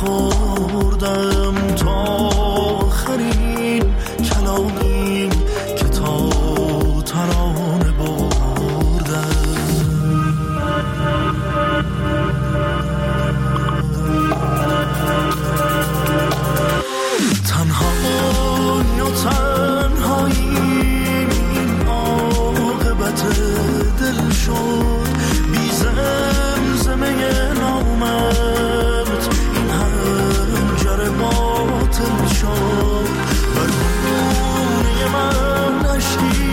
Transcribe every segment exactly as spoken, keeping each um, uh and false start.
نبردم تا آخرین کلامیم که تا ترانه بردم. تنهایی و تنهایی این عاقبت دل شد، بی زمزمه نامت این هنجر باطل شد. بر خونه من نشتی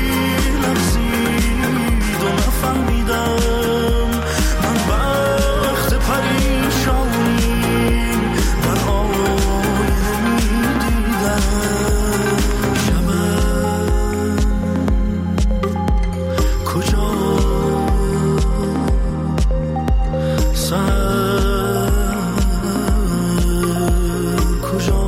لرزید و نفهمیدم من وقت پریشانیم در آینه میدیدم. شبم کجا سر کجا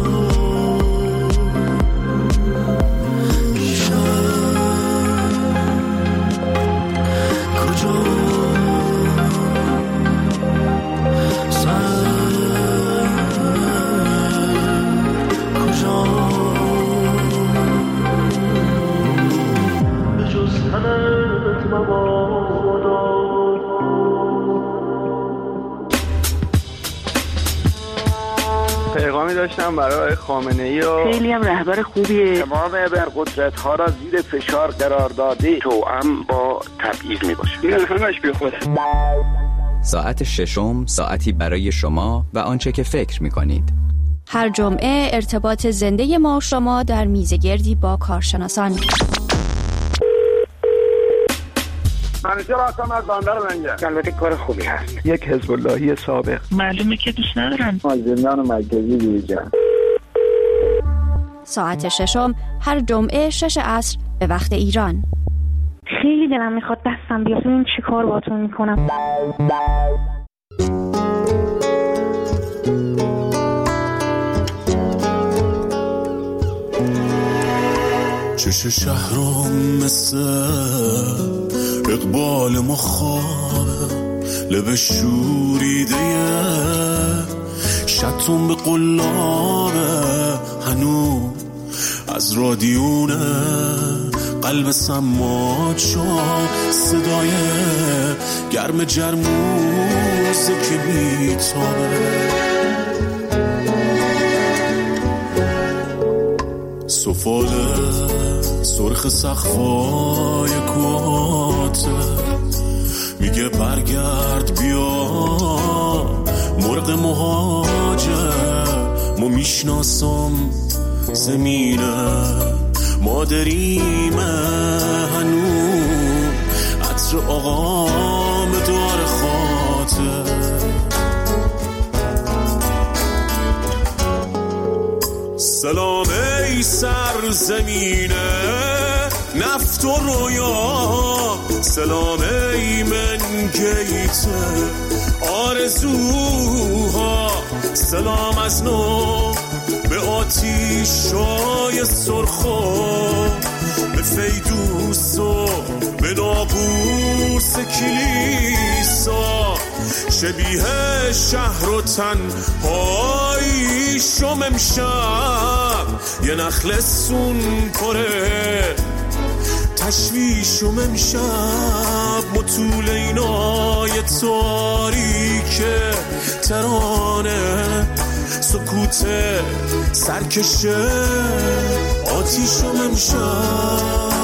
پیغامی داشتم برای خامنه‌ای و خیلی هم رهبر خوبیه. تمام ابرقدرت ها را زیر فشار قرار داده توأم با تبعیض می باشه. این همش بی خوده. ساعت ششم، ساعتی برای شما و آنچه که فکر می کنید. هر جمعه ارتباط زنده ما شما در میزگردی با کارشناسان. منیجر آسان از باندر منگه. البته کار خوبی هست. یک حزب اللهی سابق. معلومه که دوست ندارم. زندان مرکزی دیجا. ساعت ششم هر جمعه شش عصر به وقت ایران. خیلی دلم میخواد دستم بیاد ببینم چی کار باهاتون میکنم. چش شهرم مثل اقبال مخابه، لب شوریده شتون به قلابه، هنو از رادیونه قلب سماج شد، صدای گرم جرموزه که میتابه، سفاله سرخ سقفای کوهاته، میگه برگرد بیا مرغ مهاجر، ما میشناسم زمینه مادریمه، هنو عطر آقام دار خاطر، سلام ای سر زمینه نفت و رویا، سلام ای من گیت آرزوها، سلام از نو به آتیشای سرخو، به فیدوس و به ناقوس کلیسا، شبیه شهر و تنهایی شم امشب، یه نخل سون پره تشویشم امشب، مطول اینای تاریک ترانه، سکوت سرکشه آتیشم امشب.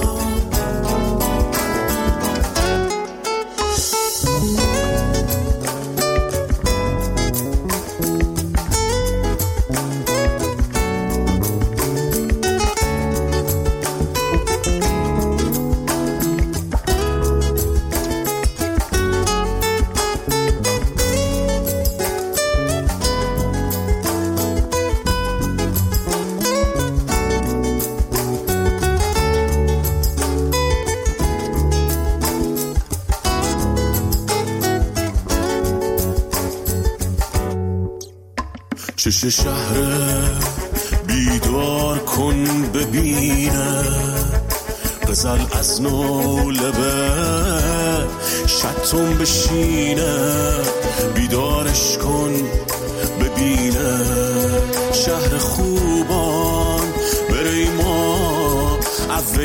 چش شهر بیدار کن ببینه، غزل از نو لبه شتم بشینه، بیدارش کن ببینه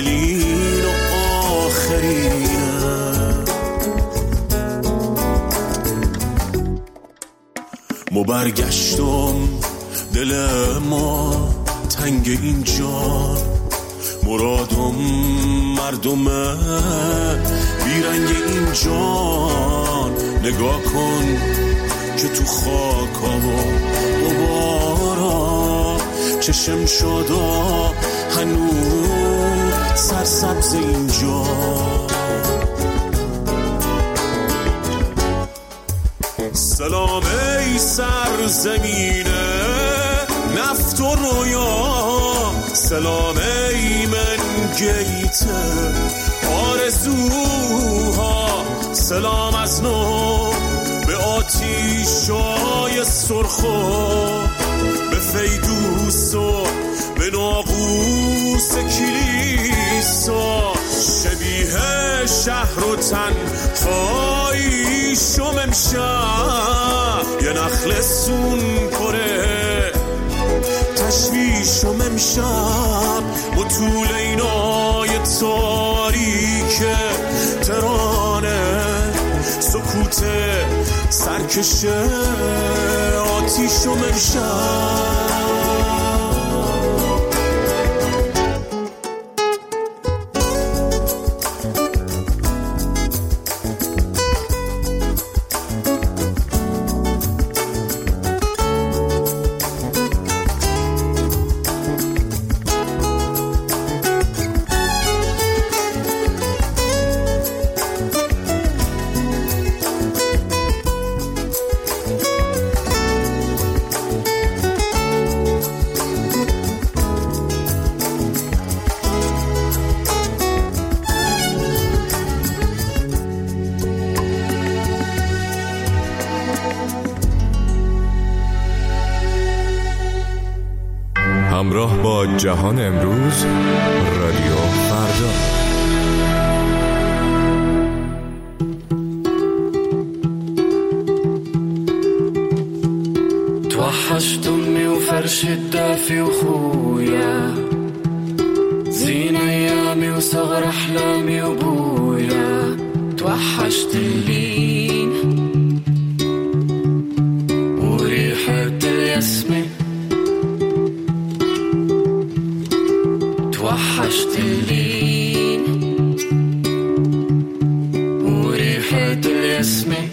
اولین و آخرینه. ما برگشتم دل ما تنگ اینجا، مرادم مردمه بیرنگ اینجان. نگاه کن که تو خاکا و غبارا چشم شدا هنوز سرسبز اینجا. سلام ای سرزمینه نفت و رویا، سلام ای من گیت آرزوها، سلام از نو به آتیشای سرخو، به فیدوس و به ناقوس کلیسا. شبیه شهر و تنهایی شم امشب، یه نخل سون پره تشویشم امشب. با طول اینای تاریک ترانه، سکوت سرکش آتیشم امشب. همراه با جهان امروز، رادیو فردا. توحشت امي وفرش الدافي وخويا، زين ايامي وصغر احلامي وبويا. توحشت اللين وريحة الياسمين، توحشت اللين وريحة الياسمين.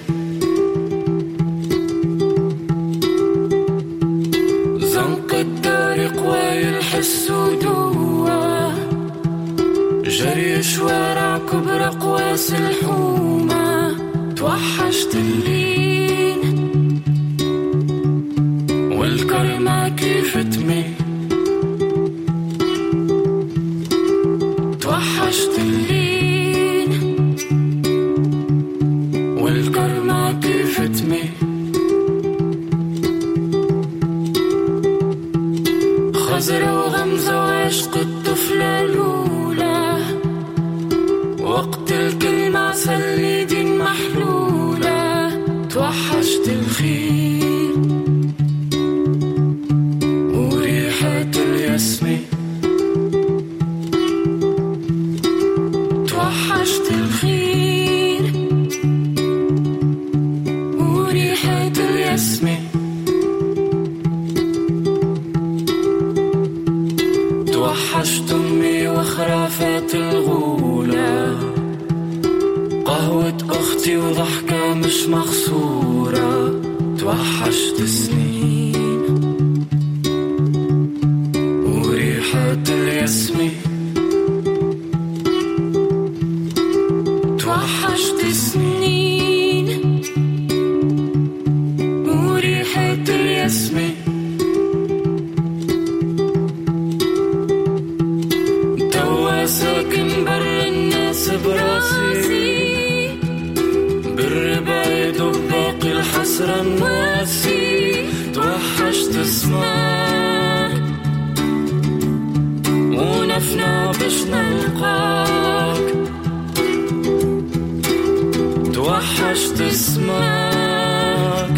زنق الدار قواي الحس ودوا، جري شوارع كبر قواس الحومة. توحشت اللين والكرمة كيف تميل. توحشت اللين والكرمة كيف تميل. خزرة وغمزة وعشق الطفلة الأولى، وقت الكلمة عسل ايدين محلولة. توحشت الخير وريحة الياسمين. توحشت الخير وريحة الياسمين. توحشت أمي وخرافات الغولة، قهوة أختي وضحكة مش مخصورة. توحشت سنين وريحة الياسمين. توحشت سنين وريحة الياسمين. توا ساكن بر الناس براسي، بالربايد وباقي الحسرة الناسي. توحشت اسمك ونفنا باش نلقاك. توحشت اسمك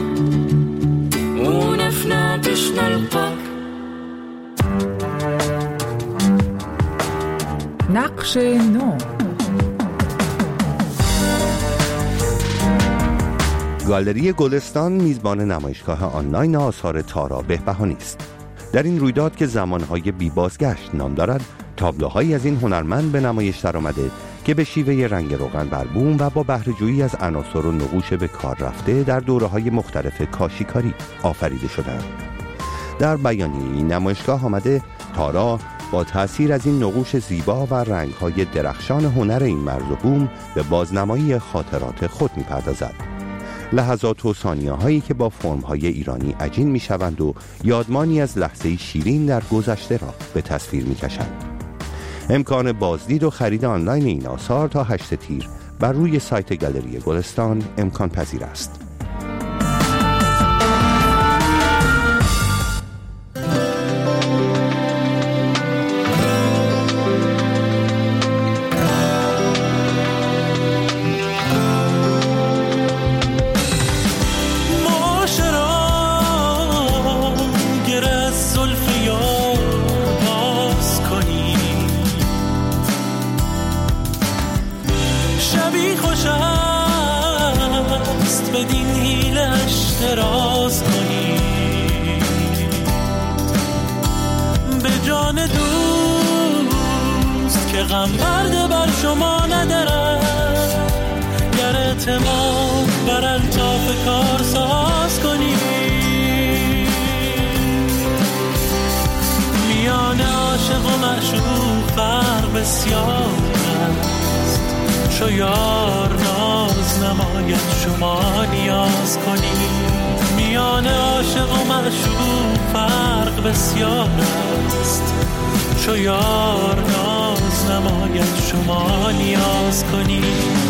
ونفنا باش نلقاك. نقش نو. گالری گلستان میزبان نمایشگاه آنلاین آثار تارا بهبهانی است. در این رویداد که زمانهای بی بازگشت نام دارد، تابلوهایی از این هنرمند به نمایش در آمده که به شیوه رنگ روغن بر بوم و با بهره‌جویی از عناصر و نقوش به کار رفته در دوره‌های مختلف کاشیکاری آفریده شدند. در بیانیه این نمایشگاه آمده تارا با تأثیر از این نقوش زیبا و رنگ‌های درخشان هنر این مرز و بوم به بازنمایی خاطرات خود می‌پردازد. لحظات و ثانیه‌هایی که با فرم‌های ایرانی عجین می‌شوند و یادمانی از لحظه شیرین در گذشته را به تصویر می‌کشند. امکان بازدید و خرید آنلاین این آثار تا هشت تیر بر روی سایت گالری گلستان امکان پذیر است. دراز کنی به جان دوست که غم برده بر شما ندارد، گر اعتماد بر الطاف کار ساز کنی. میان عاشق و معشوق فرق بسیار است، چو یار ناز نماید شما نیاز کنی. میان عاشق و معشوق فرق بسیار است، چو یار ناز نماید شما نیاز کنی.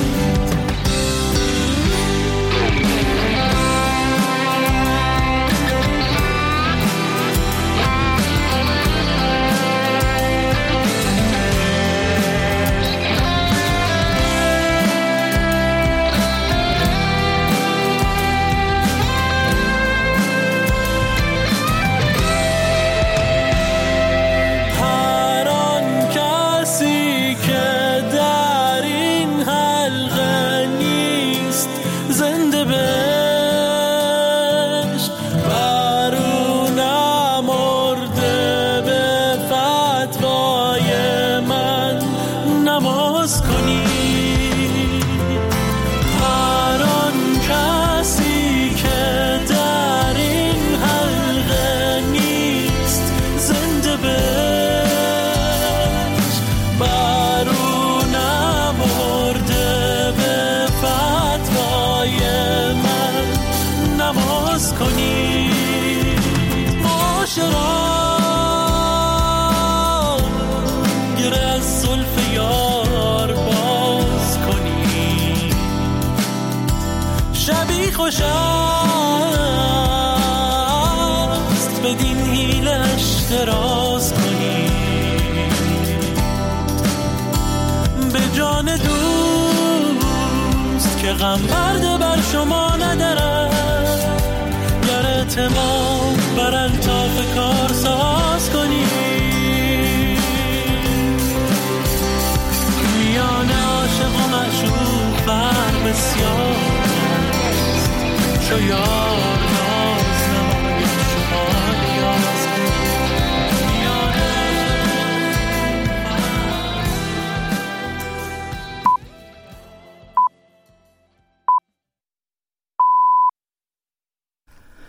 خوش است بدین حیلش دراز کنی، به جان دوست که غم برده بر شما ندارد، گر اعتماد بر الطاف کار ساز کنی. میان عاشق و معشوق فرق بسیار است، چو یار